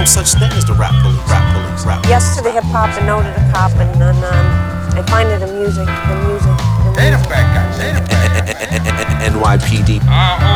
no such thing as the rap police. Rap police. Rap police. Yes to the hip hop and no to the cop, and I find it amusing. The music. They the bad guys. They the bad guys. NYPD.